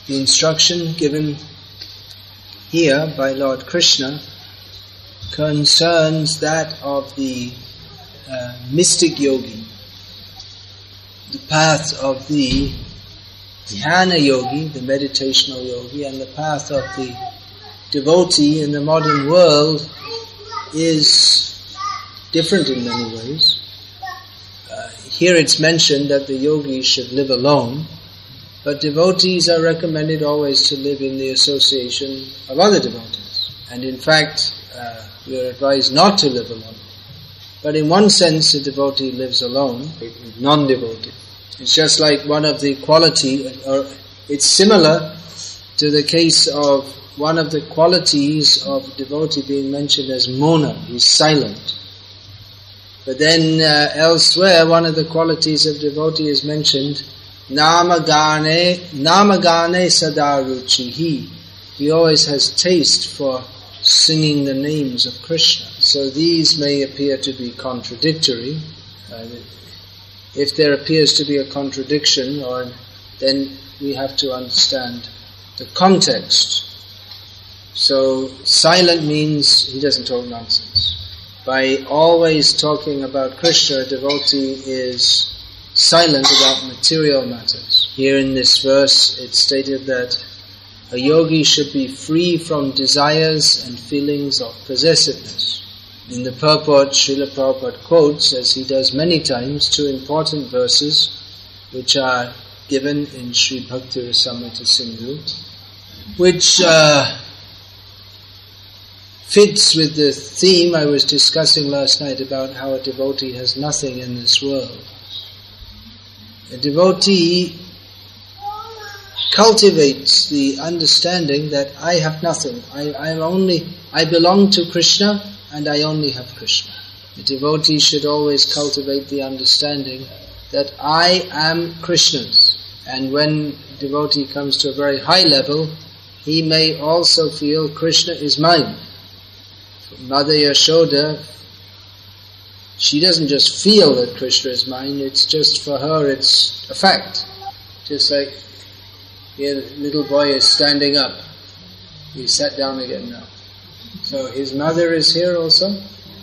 The instruction given here by Lord Krishna concerns that of the mystic yogi, the path of the dhyana yogi, the meditational yogi, and the path of the devotee in the modern world is different in many ways. Here it's mentioned that the yogis should live alone, but devotees are recommended always to live in the association of other devotees. And in fact, we are advised not to live alone. But in one sense, a devotee lives alone, a non-devotee. It's just like one of the or it's similar to the case of one of the qualities of devotee being mentioned as Mona, he's silent. But then elsewhere, one of the qualities of devotee is mentioned, Namagane Sadaruchihi. He always has taste for singing the names of Krishna. So these may appear to be contradictory. If there appears to be a contradiction, then we have to understand the context. So silent means he doesn't talk nonsense. By always talking about Krishna, a devotee is silent about material matters. Here in this verse it's stated that a yogi should be free from desires and feelings of possessiveness. In the purport, Srila Prabhupada quotes, as he does many times, two important verses which are given in Sri Bhakti Rasamrita Sindhu, which fits with the theme I was discussing last night about how a devotee has nothing in this world. A devotee cultivates the understanding that I have nothing. I belong to Krishna and I only have Krishna. The devotee should always cultivate the understanding that I am Krishna's. And when a devotee comes to a very high level, he may also feel Krishna is mine. Mother Yashoda, she doesn't just feel that Krishna is mine, it's just for her, it's a fact. Just like here the little boy is standing up. He sat down again now. So his mother is here also?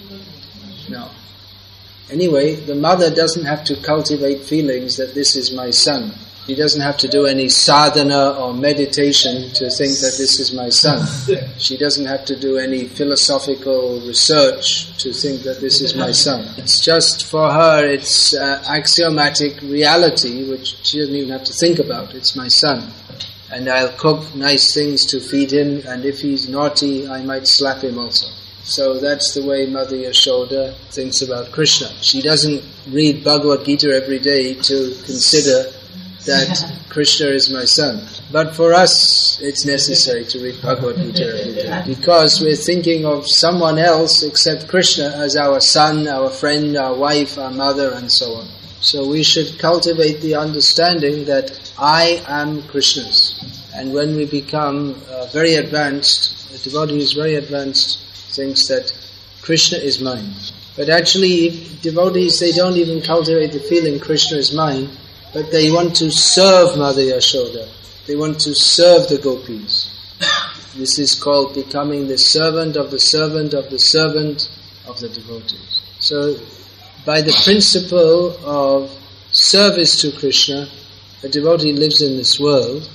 No. Anyway, the mother doesn't have to cultivate feelings that this is my son. She doesn't have to do any sadhana or meditation to think that this is my son. She doesn't have to do any philosophical research to think that this is my son. It's just for her, it's axiomatic reality which she doesn't even have to think about. It's my son. And I'll cook nice things to feed him, and if he's naughty, I might slap him also. So that's the way Mother Yashoda thinks about Krishna. She doesn't read Bhagavad Gita every day to consider that Krishna is my son. But for us, it's necessary to read Bhagavad Gita every day, because we're thinking of someone else except Krishna as our son, our friend, our wife, our mother, and so on. So we should cultivate the understanding that I am Krishna's. And when we become very advanced, a devotee who is very advanced thinks that Krishna is mine. But actually, devotees, they don't even cultivate the feeling Krishna is mine, but they want to serve Mother Yashoda. They want to serve the gopis. This is called becoming the servant of the servant of the servant of the devotees. So, by the principle of service to Krishna, a devotee lives in this world,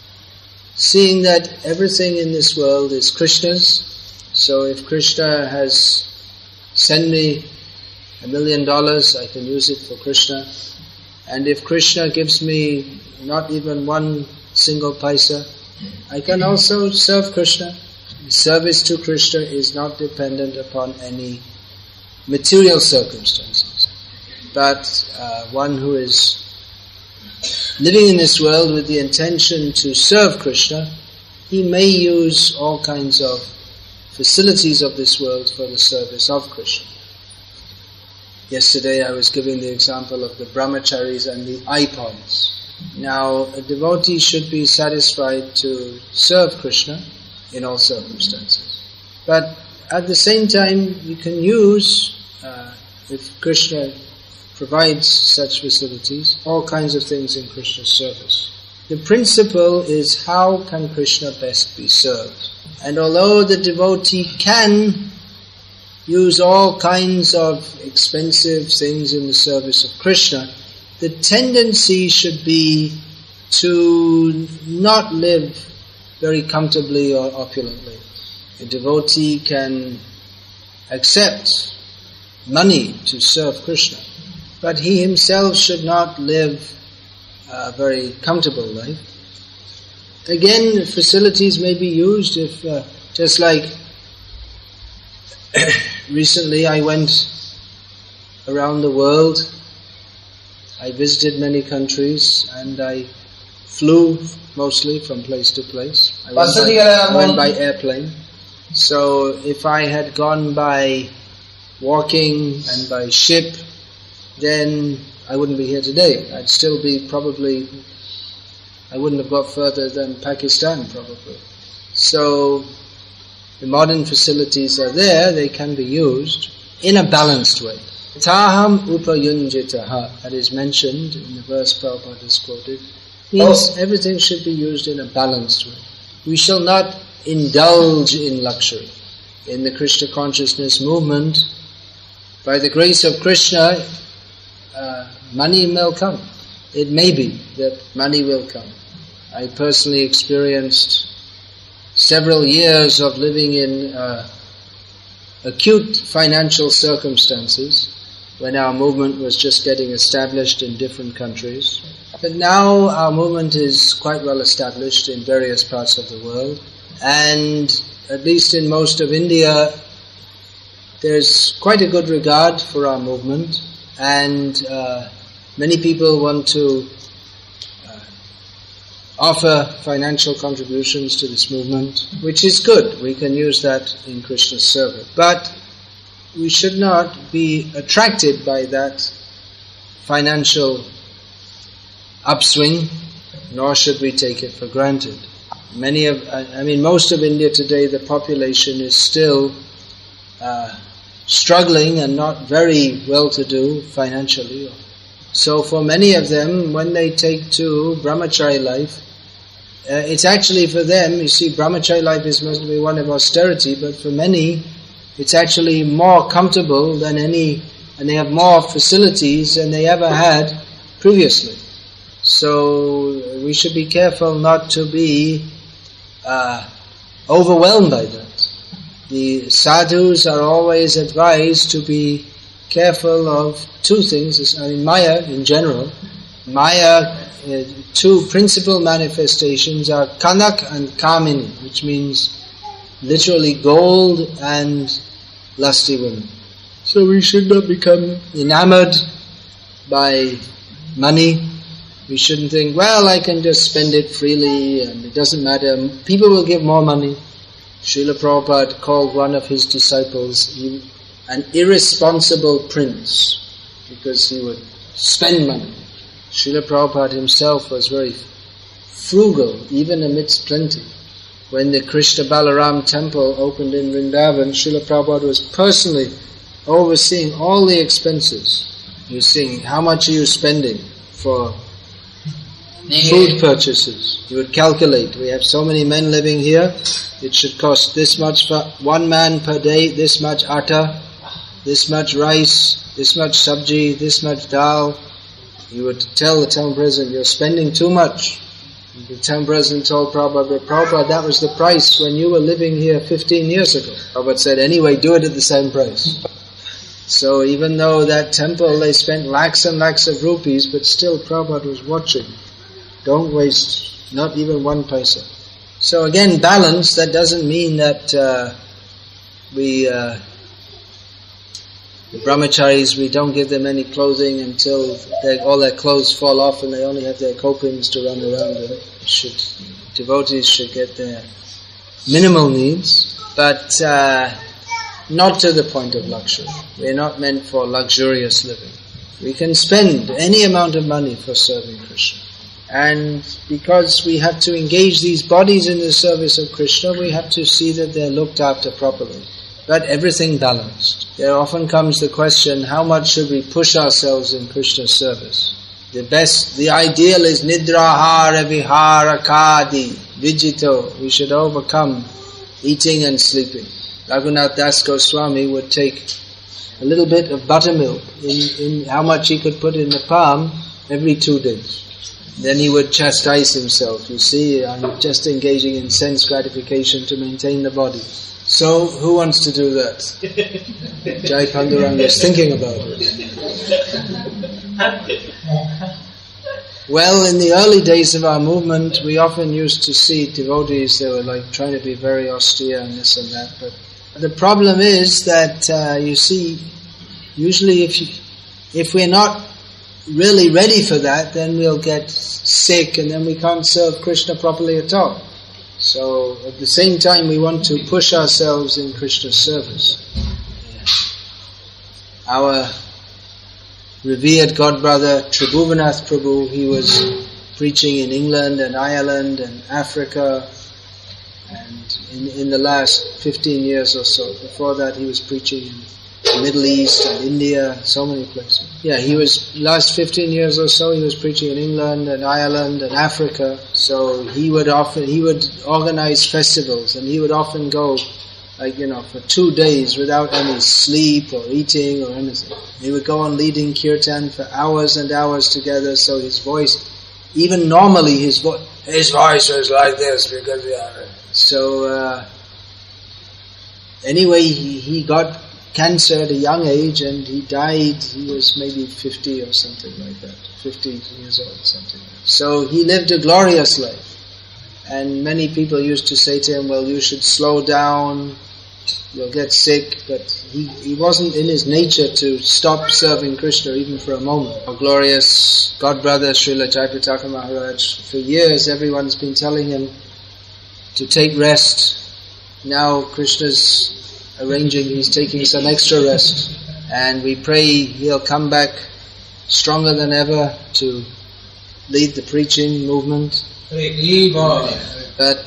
seeing that everything in this world is Krishna's. So if Krishna has sent me $1 million, I can use it for Krishna. And if Krishna gives me not even one single paisa, I can also serve Krishna. Service to Krishna is not dependent upon any material circumstances. But one who is living in this world with the intention to serve Krishna, he may use all kinds of facilities of this world for the service of Krishna. Yesterday I was giving the example of the brahmacharis and the iPods. Now, a devotee should be satisfied to serve Krishna in all circumstances. But at the same time, you can use, if Krishna provides such facilities, all kinds of things in Krishna's service. The principle is how can Krishna best be served. And although the devotee can use all kinds of expensive things in the service of Krishna, the tendency should be to not live very comfortably or opulently. A devotee can accept money to serve Krishna, but he himself should not live a very comfortable life. Again, facilities may be used if, just like recently I went around the world. I visited many countries and I flew mostly from place to place. I went by airplane. So if I had gone by walking and by ship, then I wouldn't be here today. I'd still be I wouldn't have got further than Pakistan probably. So the modern facilities are there, they can be used in a balanced way. Taham upayunjitaha, that is mentioned in the verse Prabhupada has quoted, means everything should be used in a balanced way. We shall not indulge in luxury. In the Krishna consciousness movement, by the grace of Krishna, money will come. It may be that money will come. I personally experienced several years of living in acute financial circumstances when our movement was just getting established in different countries. But now our movement is quite well established in various parts of the world, and at least in most of India there's quite a good regard for our movement, and many people want to offer financial contributions to this movement, which is good. We can use that in Krishna's service. But we should not be attracted by that financial upswing, nor should we take it for granted. Most of India today, the population is still struggling and not very well-to-do financially. So for many of them, when they take to brahmachari life, it's actually for them, you see, brahmachari life is must be one of austerity, but for many, it's actually more comfortable than any, and they have more facilities than they ever had previously. So we should be careful not to be overwhelmed by that. The sadhus are always advised to be careful of two things. Maya in general. Maya, two principal manifestations are Kanak and Kamini, which means literally gold and lusty women. So we should not become enamored by money. We shouldn't think, well, I can just spend it freely and it doesn't matter. People will give more money. Srila Prabhupada called one of his disciples an irresponsible prince because he would spend money. Srila Prabhupada himself was very frugal, even amidst plenty. When the Krishna Balaram temple opened in Vrindavan, Srila Prabhupada was personally overseeing all the expenses. He was saying, how much are you spending for food purchases? He would calculate, we have so many men living here, it should cost this much for one man per day, this much atta, this much rice, this much sabji, this much dal. He would tell the town president, you're spending too much. The town president told Prabhupada, Prabhupada, that was the price when you were living here 15 years ago. Prabhupada said, anyway, do it at the same price. So even though that temple, they spent lakhs and lakhs of rupees, but still Prabhupada was watching. Don't waste not even one paisa. So again, balance, that doesn't mean that the brahmacharis, we don't give them any clothing until all their clothes fall off and they only have their copings to run around in. Devotees should get their minimal needs, but not to the point of luxury. We're not meant for luxurious living. We can spend any amount of money for serving Krishna. And because we have to engage these bodies in the service of Krishna, we have to see that they're looked after properly. But everything balanced. There often comes the question, how much should we push ourselves in Krishna's service? The ideal is nidrahara vihara kadi vijito. We should overcome eating and sleeping. Raghunath Das Goswami would take a little bit of buttermilk in how much he could put in the palm every 2 days. Then he would chastise himself. You see, I'm just engaging in sense gratification to maintain the body. So, who wants to do that? Jai Panduranga is thinking about it. Well, in the early days of our movement, we often used to see devotees, they were like trying to be very austere and this and that. But the problem is that, you see, usually if we're not really ready for that, then we'll get sick and then we can't serve Krishna properly at all. So at the same time we want to push ourselves in Krishna's service. Our revered godbrother Tribhuvanath Prabhu, he was preaching in England and Ireland and Africa, and in the last 15 years or so. Before that he was preaching in the Middle East and India, so many places. Last 15 years or so he was preaching in England and Ireland and Africa. So he would organize festivals, and he would often go for 2 days without any sleep or eating or anything. He would go on leading kirtan for hours and hours together, so his voice, even normally his voice was like this because anyway he got cancer at a young age and he died. He was maybe 50 or something like that, 50 years old, something like that. So he lived a glorious life, and many people used to say to him, well, you should slow down, you'll get sick, but he wasn't in his nature to stop serving Krishna even for a moment. Our glorious godbrother Srila Jayapataka Maharaj, for years everyone's been telling him to take rest. Now Krishna's arranging, he's taking some extra rest, and we pray he'll come back stronger than ever to lead the preaching movement. But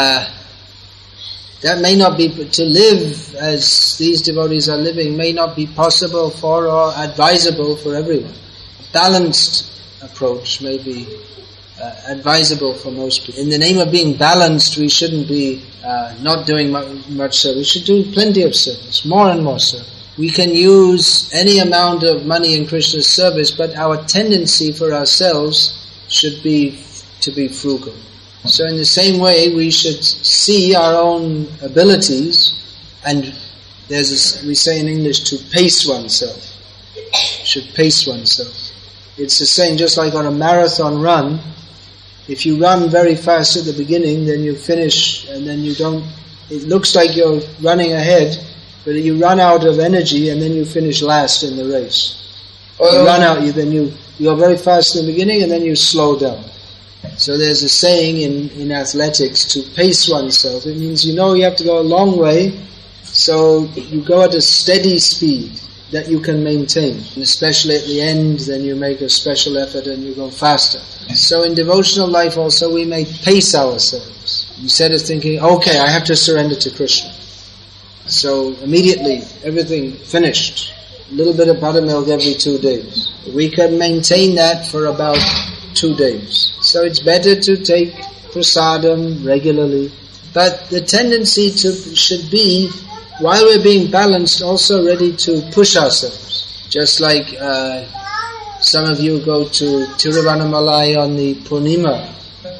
that may not be, to live as these devotees are living may not be possible for or advisable for everyone. A balanced approach may be advisable for most people. In the name of being balanced, we shouldn't be not doing much service. We should do plenty of service, more and more service. We can use any amount of money in Krishna's service, but our tendency for ourselves should be to be frugal. So in the same way, we should see our own abilities, and we say in English, to pace oneself. Should pace oneself. It's the same, just like on a marathon run. If you run very fast at the beginning, then you finish, and then it looks like you're running ahead, but you run out of energy, and then you finish last in the race. You run out, you're very fast in the beginning, and then you slow down. So there's a saying in athletics, to pace oneself. It means you have to go a long way, so you go at a steady speed that you can maintain. And especially at the end, then you make a special effort and you go faster. So in devotional life also, we may pace ourselves. Instead of thinking, okay, I have to surrender to Krishna. So immediately, everything finished. A little bit of buttermilk every 2 days. We can maintain that for about 2 days. So it's better to take prasadam regularly. But the tendency should be, while we're being balanced, also ready to push ourselves. Just like some of you go to Tiruvannamalai on the Purnima.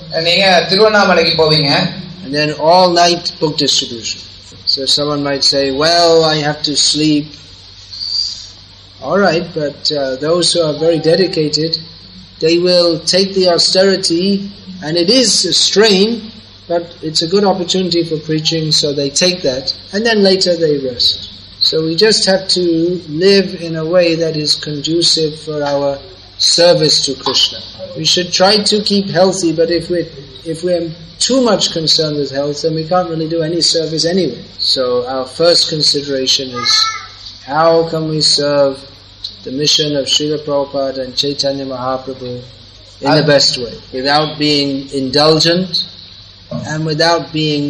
And then all night book distribution. So someone might say, well, I have to sleep. Alright, but those who are very dedicated, they will take the austerity, and it is a strain, but it's a good opportunity for preaching, so they take that, and then later they rest. So we just have to live in a way that is conducive for our service to Krishna. We should try to keep healthy, but if we're too much concerned with health, then we can't really do any service anyway. So our first consideration is, how can we serve the mission of Srila Prabhupada and Chaitanya Mahaprabhu in the best way, without being indulgent and without being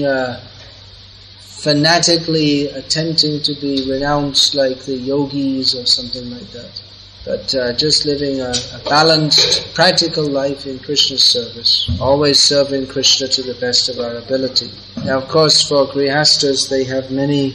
fanatically attempting to be renounced like the yogis or something like that. but just living a balanced, practical life in Krishna's service, always serving Krishna to the best of our ability. Now, of course, for Grihastas, they have many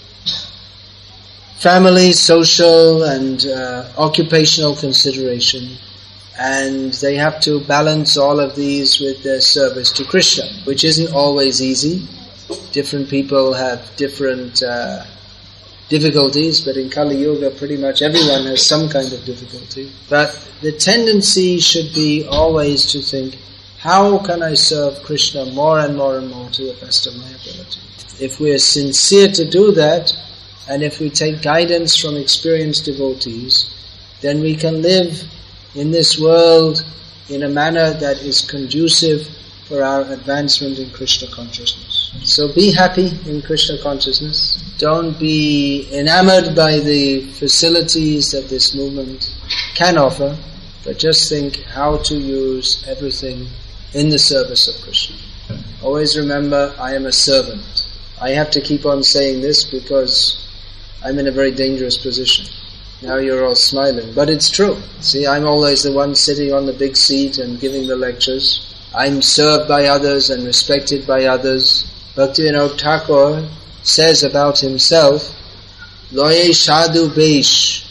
family, social and occupational consideration, and they have to balance all of these with their service to Krishna, which isn't always easy. Different people have different difficulties, but in Kali Yuga pretty much everyone has some kind of difficulty. But the tendency should be always to think, how can I serve Krishna more and more and more to the best of my ability? If we are sincere to do that, and if we take guidance from experienced devotees, then we can live in this world in a manner that is conducive for our advancement in Krishna consciousness. So be happy in Krishna consciousness. Don't be enamored by the facilities that this movement can offer, but just think how to use everything in the service of Krishna. Always remember, I am a servant. I have to keep on saying this because I'm in a very dangerous position. Now you're all smiling, but it's true. See, I'm always the one sitting on the big seat and giving the lectures. I'm served by others and respected by others. Bhaktivinoda Thakur says about himself, Loye Sadhu Besh.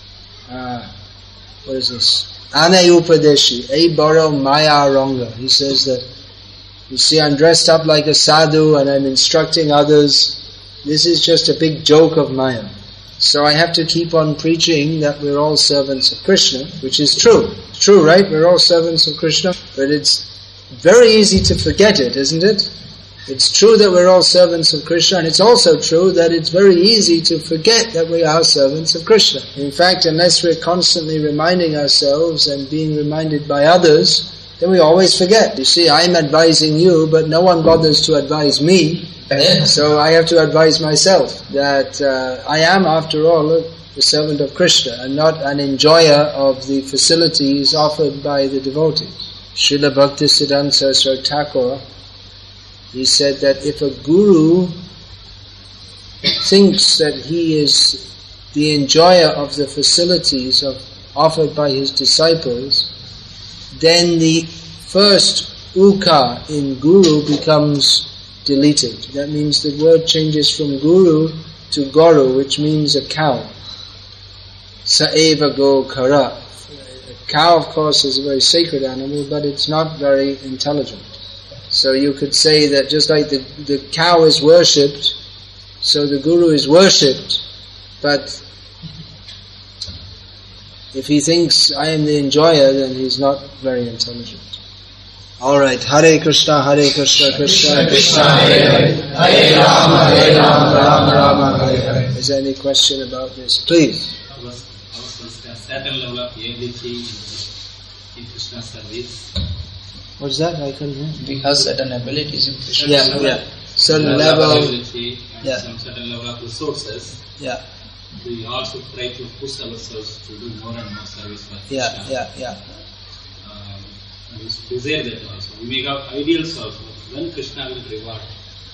What is this? Ane Upadeshi, E Baro Maya Ranga. He says that, you see, I'm dressed up like a sadhu and I'm instructing others. This is just a big joke of Maya. So I have to keep on preaching that we're all servants of Krishna, which is true. It's true, right? We're all servants of Krishna. But it's very easy to forget it, isn't it? It's true that we're all servants of Krishna, and it's also true that it's very easy to forget that we are servants of Krishna. In fact, unless we're constantly reminding ourselves and being reminded by others, then we always forget. You see, I'm advising you, but no one bothers to advise me. So I have to advise myself that I am, after all, a servant of Krishna and not an enjoyer of the facilities offered by the devotees. Srila Bhaktisiddhanta Saraswati Thakur, he said that if a guru thinks that he is the enjoyer of the facilities offered by his disciples, then the first uka in guru becomes deleted. That means the word changes from guru to goru, which means a cow. Saeva go kara. A cow, of course, is a very sacred animal, but it's not very intelligent. So you could say that just like the cow is worshipped, so the guru is worshipped, but if he thinks I am the enjoyer, then he's not very intelligent. Alright, Hare Krishna, Krishna Krishna, Hare Hare, Hare Rama, Rama Rama, Hare Hare. Is there any question about this? Please. I was a certain level of ability in Krishna service. What's that? I couldn't hear. We have certain abilities in Krishna. Yeah. Certain level. And some certain level of resources. Yeah. We also try to push ourselves to do more and more service for Krishna. Yeah. We desire that also. We make our ideals also. When Krishna will reward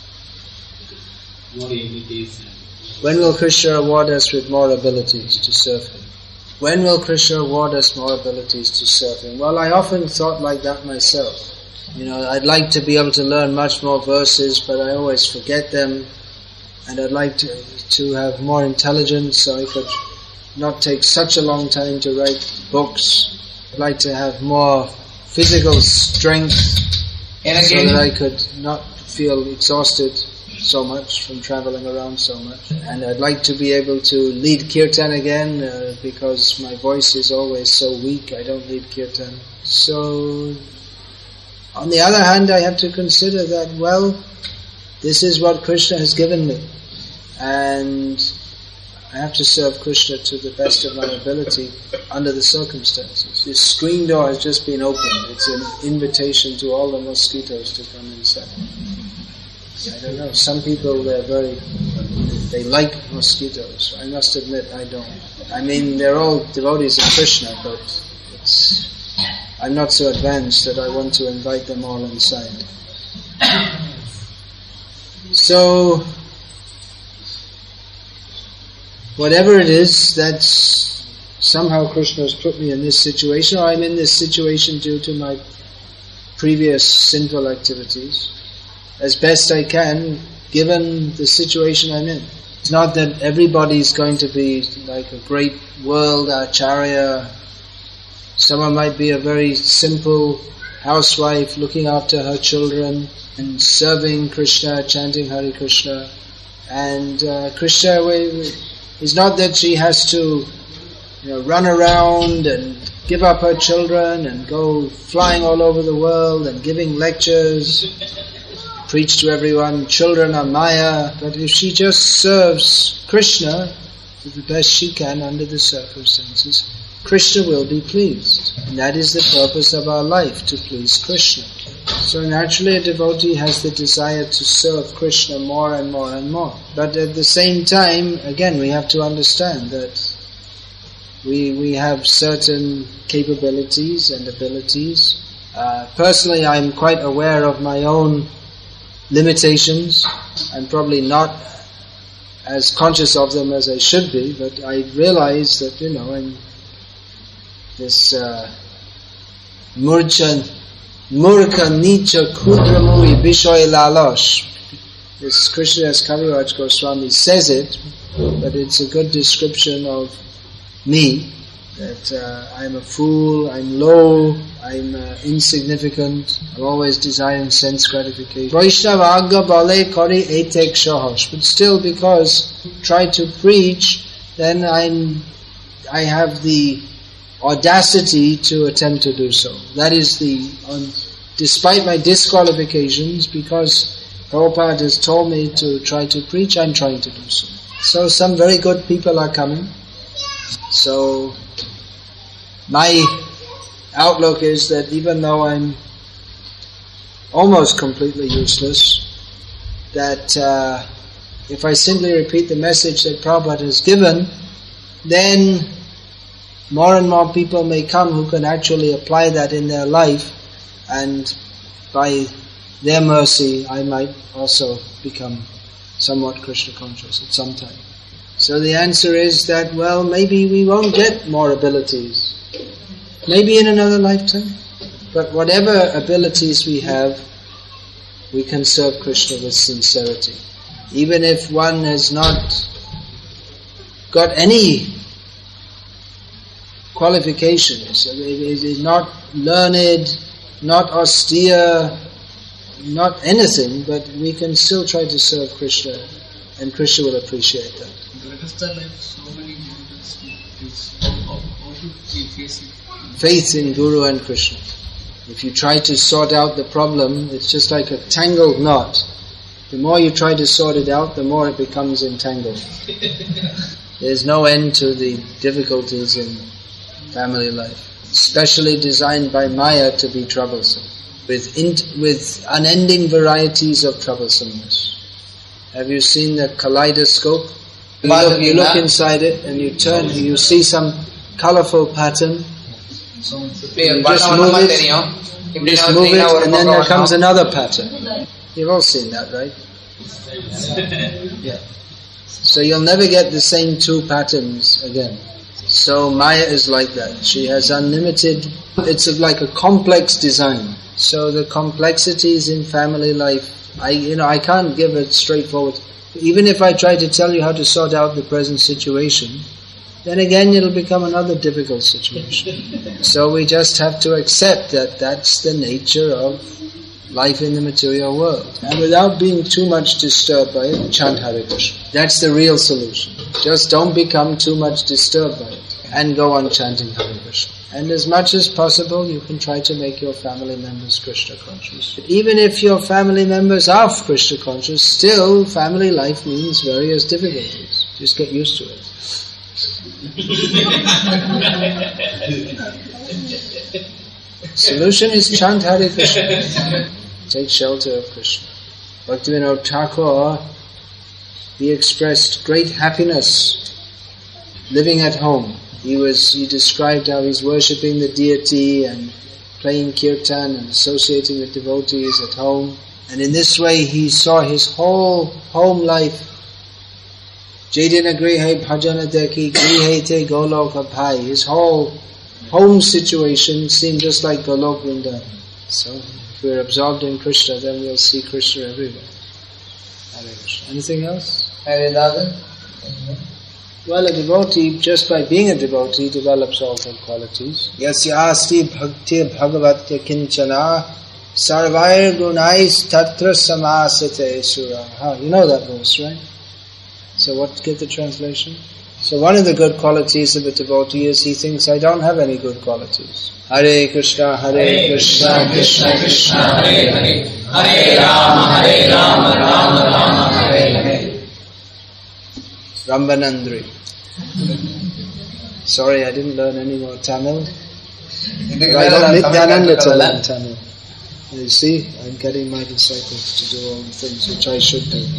more abilities. When will Krishna reward us with more abilities to serve Him? When will Krishna reward us more abilities to serve Him? Well, I often thought like that myself. I'd like to be able to learn much more verses, but I always forget them. And I'd like to have more intelligence, so I could not take such a long time to write books. I'd like to have more physical strength, so that I could not feel exhausted so much from traveling around so much. And I'd like to be able to lead kirtan again, because my voice is always so weak, I don't lead kirtan. So, on the other hand, I have to consider that, well, this is what Krishna has given me, and I have to serve Krishna to the best of my ability under the circumstances. This screen door has just been opened. It's an invitation to all the mosquitoes to come inside. I don't know, some people they like mosquitoes. I must admit I don't. I mean, they're all devotees of Krishna, but I'm not so advanced that I want to invite them all inside. So, whatever it is that's somehow Krishna has put me in this situation, or I'm in this situation due to my previous sinful activities, as best I can, given the situation I'm in. It's not that everybody's going to be like a great world acharya. Someone might be a very simple housewife looking after her children and serving Krishna, chanting Hare Krishna. And Krishna is not that she has to run around and give up her children and go flying all over the world and giving lectures, preach to everyone, children are Maya. But if she just serves Krishna to the best she can under the circumstances, Krishna will be pleased. And that is the purpose of our life, to please Krishna. So naturally a devotee has the desire to serve Krishna more and more and more. But at the same time, again, we have to understand that we have certain capabilities and abilities. Personally, I'm quite aware of my own limitations. I'm probably not as conscious of them as I should be, but I realize that, in this Murkha Nicha Kudramuri Bishoy Lalosh. This Krishnadas Kaviraj Goswami says it, but it's a good description of me, that I'm a fool, I'm low, I'm insignificant, I'm always desiring sense gratification. Vaishnava Agga Bale Kori Etek Shahosh. But still, because I try to preach, then I have the audacity to attempt to do so. That is despite my disqualifications, because Prabhupada has told me to try to preach, I'm trying to do so. So some very good people are coming. So my outlook is that even though I'm almost completely useless, that if I simply repeat the message that Prabhupada has given, then more and more people may come who can actually apply that in their life, and by their mercy I might also become somewhat Krishna conscious at some time. So the answer is that, well, maybe we won't get more abilities. Maybe in another lifetime. But whatever abilities we have, we can serve Krishna with sincerity. Even if one has not got any qualifications, it is not learned, not austere, not anything, but we can still try to serve Krishna, and Krishna will appreciate that. That is the life so many devotees teach. How should we face it? Faith in Guru and Krishna. If you try to sort out the problem, it's just like a tangled knot. The more you try to sort it out, the more it becomes entangled. There's no end to the difficulties in family life, especially designed by Maya to be troublesome, with unending varieties of troublesomeness. Have you seen the kaleidoscope? You look inside it and you turn and you see some colorful pattern. You just move it and then there comes another pattern. You've all seen that, right? Yeah. So you'll never get the same two patterns again. So Maya is like that. She has unlimited, it's like a complex design. So the complexities in family life, I can't give it straightforward. Even if I try to tell you how to sort out the present situation, then again it'll become another difficult situation. So we just have to accept that that's the nature of life in the material world. And without being too much disturbed by it, chant Hare Krishna. That's the real solution. Just don't become too much disturbed by it and go on chanting Hare Krishna. And as much as possible, you can try to make your family members Krishna conscious. But even if your family members are Krishna conscious, still family life means various difficulties. Just get used to it. Solution is chant Hare Krishna. Take shelter of Krishna. Bhaktivinoda Thakur, he expressed great happiness living at home. He described how he's worshipping the deity and playing kirtan and associating with devotees at home. And in this way he saw his whole home life Jedina Grihe Bhajana Deki Grihe Te Goloka Bhai. His whole home situation seemed just like Golok Vrindavan. So if we're absorbed in Krishna, then we'll see Krishna everywhere. Hare Krishna. Anything else? Well, a devotee, just by being a devotee, develops all good qualities. Yasya asti bhakti bhagavatya kinchana sarvair gunais tatra samasate sura. You know that verse, right? So get the translation? So one of the good qualities of a devotee is he thinks, I don't have any good qualities. Hare Krishna, Krishna Krishna, Hare Hare, Hare Rama, Rama Rama, Hare Hare. Rambanandri. Sorry, I didn't learn any more Tamil. I got Nityananda to learn Tamil. You see, I'm getting my disciples to do all the things which I should do.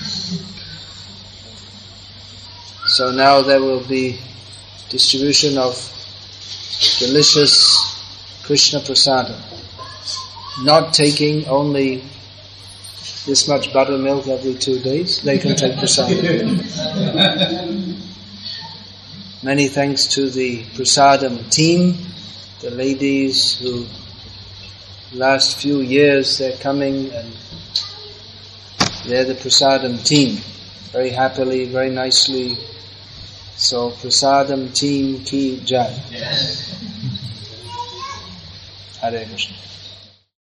So now there will be distribution of delicious Krishna prasadam. Not taking only this much buttermilk every 2 days, they can take prasadam. Many thanks to the prasadam team, the ladies who last few years they're coming and they're the prasadam team. Very happily, very nicely. So prasadam team ki jai. Hare Krishna.